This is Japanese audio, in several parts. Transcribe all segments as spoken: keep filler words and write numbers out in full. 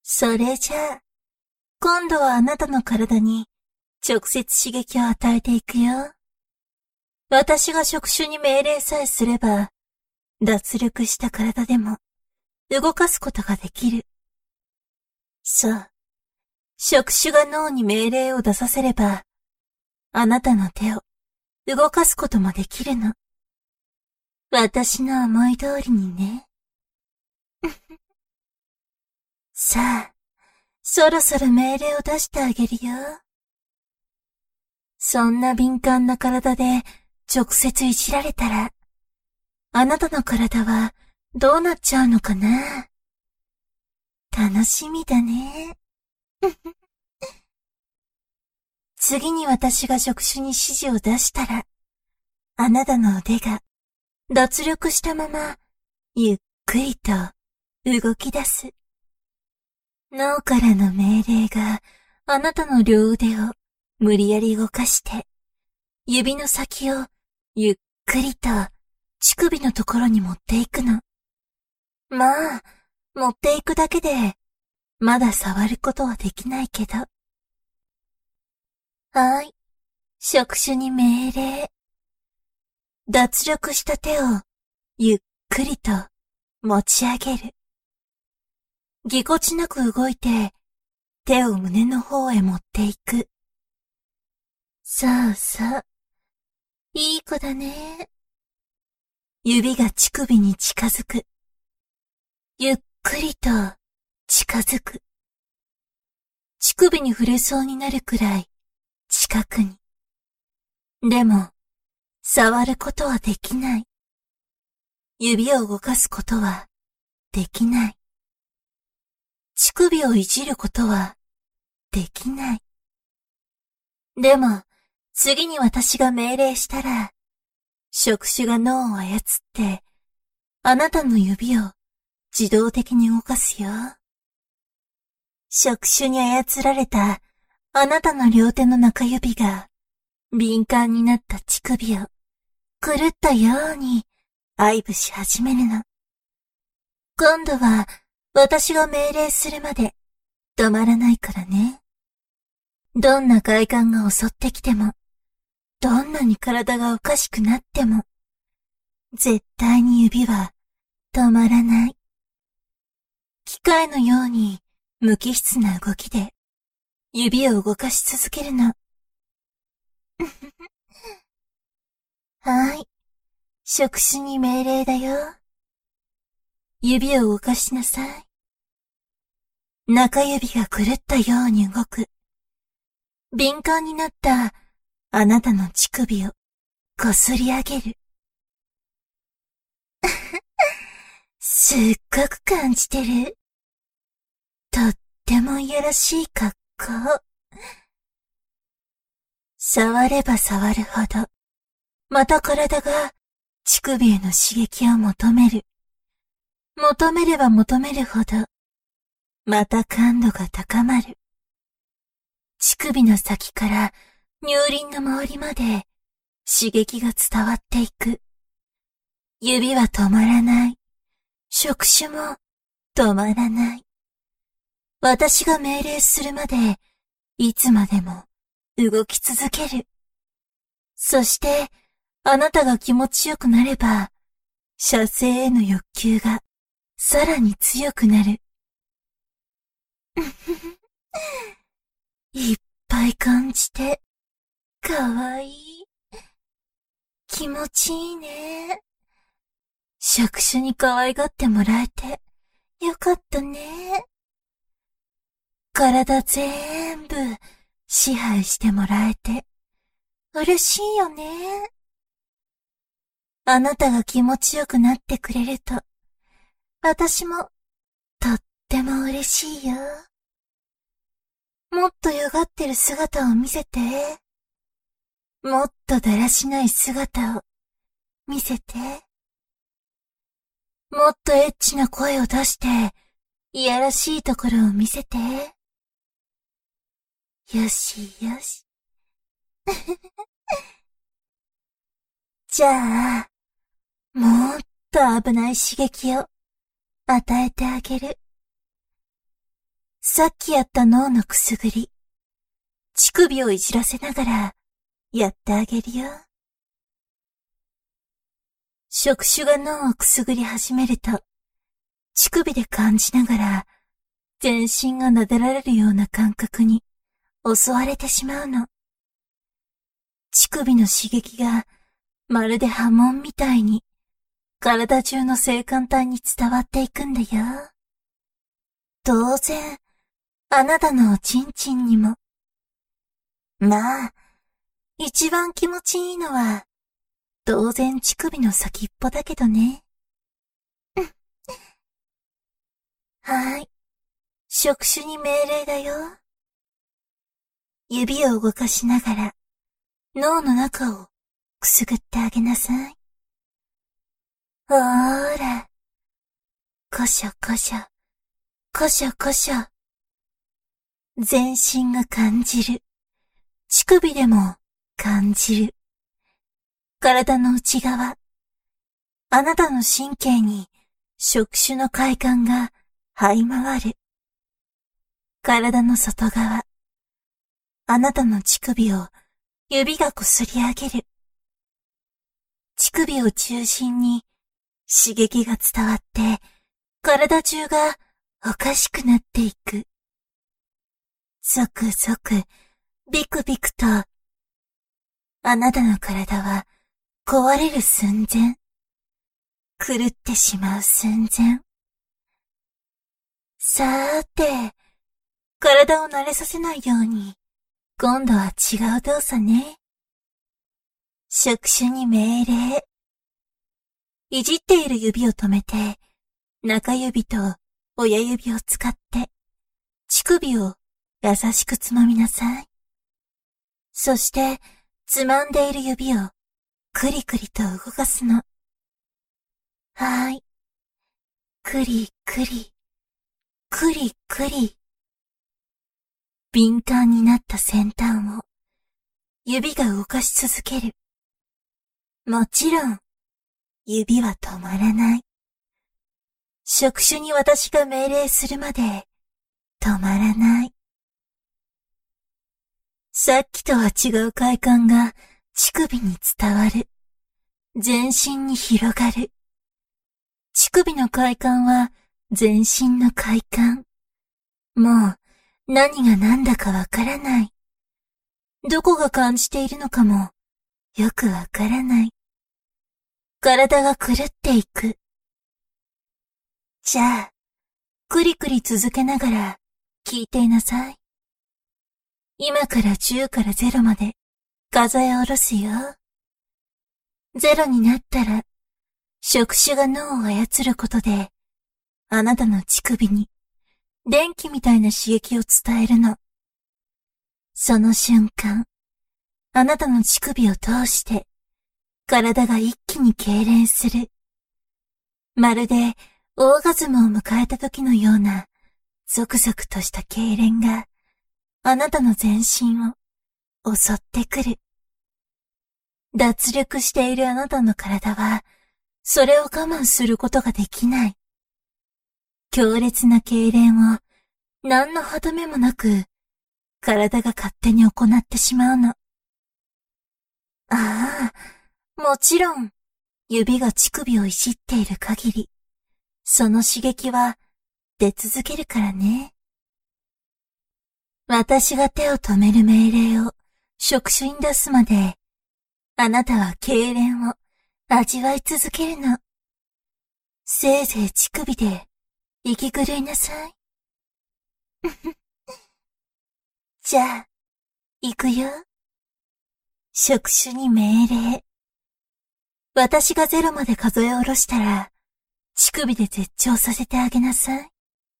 それじゃあ、今度はあなたの体に直接刺激を与えていくよ。私が触手に命令さえすれば、脱力した体でも動かすことができる。そう。触手が脳に命令を出させれば、あなたの手を動かすこともできるの。私の思い通りにね。さあ、そろそろ命令を出してあげるよ。そんな敏感な体で直接いじられたら、あなたの体はどうなっちゃうのかな？楽しみだね。次に私が触手に指示を出したら、あなたの腕が脱力したまま、ゆっくりと動き出す。脳からの命令があなたの両腕を無理やり動かして、指の先をゆっくりと乳首のところに持っていくの。まあ、持っていくだけで、まだ触ることはできないけど。はい。触手に命令。脱力した手をゆっくりと持ち上げる。ぎこちなく動いて、手を胸の方へ持っていく。そうそう。いい子だね。指が乳首に近づく。ゆっくりと近づく。乳首に触れそうになるくらい近くに。でも、触ることはできない。指を動かすことはできない。乳首をいじることはできない。でも、次に私が命令したら、触手が脳を操って、あなたの指を自動的に動かすよ。触手に操られたあなたの両手の中指が敏感になった乳首を狂ったように愛撫し始めるの。今度は私が命令するまで止まらないからね。どんな快感が襲ってきても、どんなに体がおかしくなっても、絶対に指は止まらない。機械のように無機質な動きで指を動かし続けるの。はい。触手に命令だよ。指を動かしなさい。中指が狂ったように動く。敏感になったあなたの乳首をこすり上げる。すっごく感じてる。とってもいやらしい格好。触れば触るほど、また体が乳首への刺激を求める。求めれば求めるほど、また感度が高まる。乳首の先から乳輪の周りまで刺激が伝わっていく。指は止まらない。触手も止まらない。私が命令するまで、いつまでも動き続ける。そして、あなたが気持ちよくなれば、射精への欲求がさらに強くなる。いっぱい感じて、かわいい。気持ちいいね。触手に可愛がってもらえて、よかったね。体全部支配してもらえて、嬉しいよね。あなたが気持ちよくなってくれると、私もとっても嬉しいよ。もっとよがってる姿を見せて。もっとだらしない姿を見せて。もっとエッチな声を出して、いやらしいところを見せて。よしよし。じゃあ、もっと危ない刺激を与えてあげる。 さっきやった脳のくすぐり、乳首をいじらせながらやってあげるよ。触手が脳をくすぐり始めると、乳首で感じながら全身が撫でられるような感覚に襲われてしまうの。乳首の刺激がまるで波紋みたいに体中の性感帯に伝わっていくんだよ。当然、あなたのおちんちんにも。まあ、一番気持ちいいのは、当然乳首の先っぽだけどね。はい。触手に命令だよ。指を動かしながら、脳の中をくすぐってあげなさい。ほーら。こしょこしょ。こしょこしょ。全身が感じる。乳首でも感じる。体の内側。あなたの神経に触手の快感が這い回る。体の外側。あなたの乳首を指がこすり上げる。乳首を中心に刺激が伝わって体中がおかしくなっていく。ゾクゾク、ビクビクと、あなたの体は壊れる寸前。狂ってしまう寸前。さーて、体を慣れさせないように、今度は違う動作ね。触手に命令。いじっている指を止めて、中指と親指を使って、乳首を優しくつまみなさい。そして、つまんでいる指をくりくりと動かすの。はーい。くりくり、くりくり。敏感になった先端を指が動かし続ける。もちろん、指は止まらない。触手に私が命令するまで止まらない。さっきとは違う快感が乳首に伝わる。全身に広がる。乳首の快感は全身の快感。もう何が何だかわからない。どこが感じているのかもよくわからない。体が狂っていく。じゃあ、くりくり続けながら聞いていなさい。今からじゅうからゼロまで数え下ろすよ。ゼロになったら、触手が脳を操ることで、あなたの乳首に電気みたいな刺激を伝えるの。その瞬間、あなたの乳首を通して、体が一気に痙攣する。まるでオーガズムを迎えた時のような、ゾクゾクとした痙攣が、あなたの全身を襲ってくる。脱力しているあなたの体は、それを我慢することができない。強烈な痙攣を、何の歯止めもなく、体が勝手に行ってしまうの。ああ、もちろん、指が乳首をいじっている限り、その刺激は出続けるからね。私が手を止める命令を触手に出すまで、あなたは痙攣を味わい続けるの。せいぜい乳首で息狂いなさい。じゃあ、行くよ。触手に命令。私がゼロまで数え下ろしたら、乳首で絶頂させてあげなさい。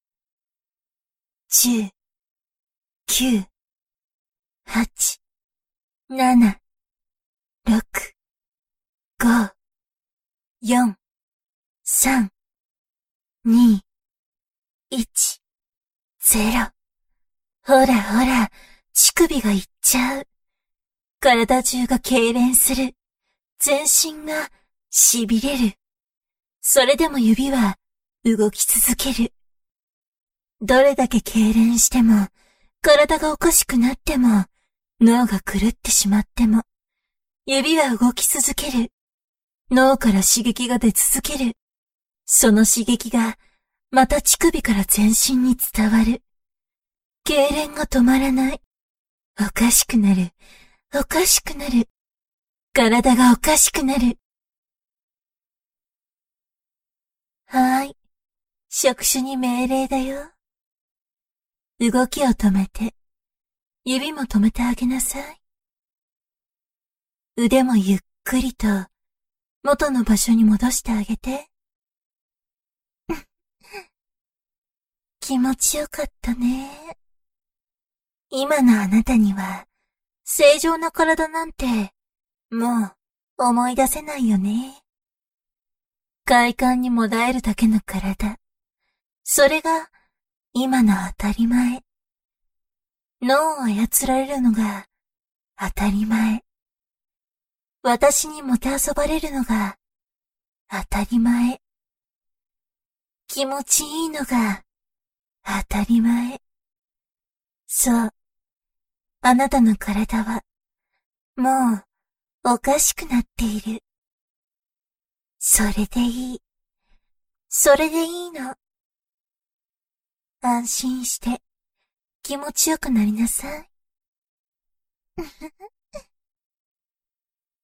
十、九、八、七、六、五、四、三、二、一、ゼロ。ほらほら、乳首がいっちゃう。体中が痙攣する。全身が痺れる。それでも指は動き続ける。 どれだけ痙攣しても、体がおかしくなっても、脳が狂ってしまっても、指は動き続ける。脳から刺激が出続ける。その刺激が、また乳首から全身に伝わる。痙攣が止まらない。おかしくなる。おかしくなる。体がおかしくなる。はーい。触手に命令だよ。動きを止めて、指も止めてあげなさい。腕もゆっくりと元の場所に戻してあげて。気持ちよかったね。今のあなたには正常な体なんてもう思い出せないよね。快感にもだえるだけの体。それが今の当たり前。脳を操られるのが当たり前。私にもてあそばれるのが当たり前。気持ちいいのが当たり前。そう。あなたの体はもうおかしくなっている。それでいい。それでいいの。安心して気持ちよくなりなさい。